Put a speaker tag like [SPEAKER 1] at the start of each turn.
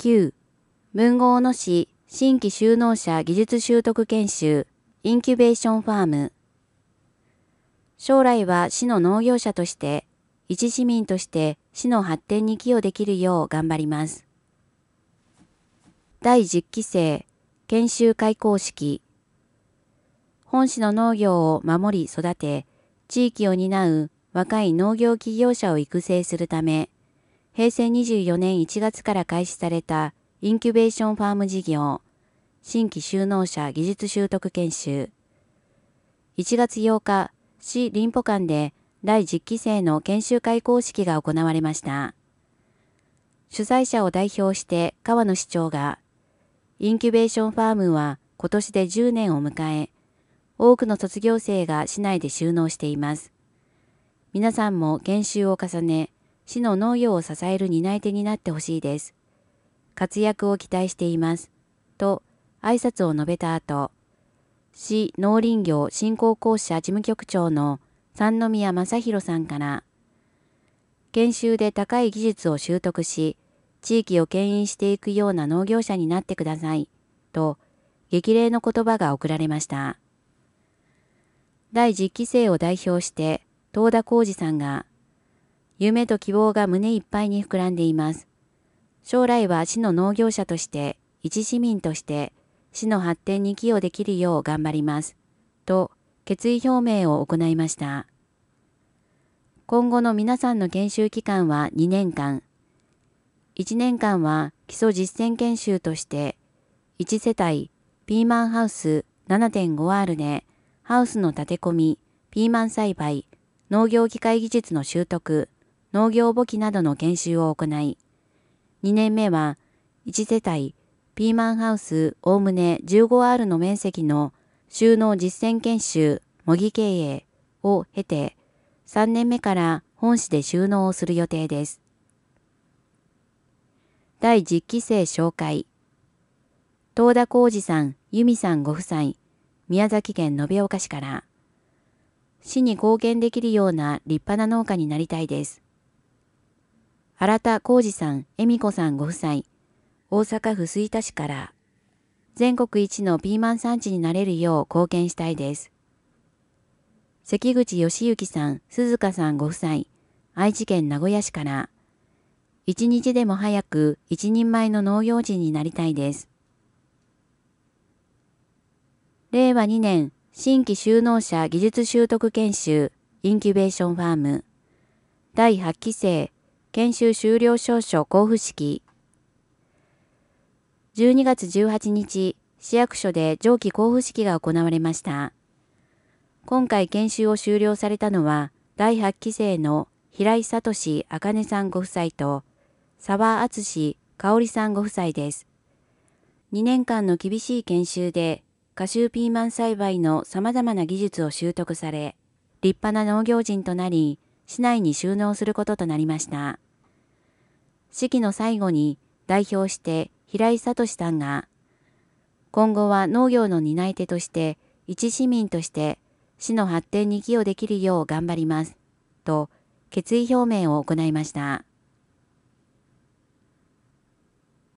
[SPEAKER 1] 9、豊後大野市新規就農者技術習得研修インキュベーションファーム。将来は市の農業者として、一市民として市の発展に寄与できるよう頑張ります。第10期生研修開講式。本市の農業を守り育て、地域を担う若い農業企業者を育成するため、平成24年1月から開始されたインキュベーションファーム事業、新規就農者技術習得研修。1月8日、市林保館で第10期生の研修開講式が行われました。主催者を代表して川野市長が、インキュベーションファームは今年で10年を迎え、多くの卒業生が市内で就農しています。皆さんも研修を重ね、市の農業を支える担い手になってほしいです。活躍を期待しています。と挨拶を述べた後、市農林業振興公社事務局長の三宮正弘さんから、研修で高い技術を習得し、地域を牽引していくような農業者になってください、と激励の言葉が贈られました。第10期生を代表して、東田浩二さんが、夢と希望が胸いっぱいに膨らんでいます。将来は市の農業者として、一市民として、市の発展に寄与できるよう頑張ります。と、決意表明を行いました。今後の皆さんの研修期間は2年間。1年間は基礎実践研修として、1世帯ピーマンハウス 7.5R で、ハウスの建て込み、ピーマン栽培、農業機械技術の習得、農業簿記などの研修を行い、2年目は1世帯ピーマンハウスおおむね 15R の面積の収納実践研修、模擬経営を経て、3年目から本市で収納をする予定です。第10期生紹介。東田浩二さん、由美さんご夫妻、宮崎県延岡市から、市に貢献できるような立派な農家になりたいです。新田浩二さん、恵美子さんご夫妻、大阪府吹田市から、全国一のピーマン産地になれるよう貢献したいです。関口義行さん、鈴鹿さんご夫妻、愛知県名古屋市から、一日でも早く一人前の農業人になりたいです。令和2年新規就農者技術習得研修インキュベーションファーム第8期生研修修了証書交付式。12月18日、市役所で上記交付式が行われました。今回研修を修了されたのは、第8期生の平井聡茜さんご夫妻と、沢敦香織さんご夫妻です。2年間の厳しい研修で、夏秋ピーマン栽培の様々な技術を習得され、立派な農業人となり、市内に就農することとなりました。式の最後に代表して平井聡さんが、今後は農業の担い手として、一市民として市の発展に寄与できるよう頑張ります、と決意表明を行いました。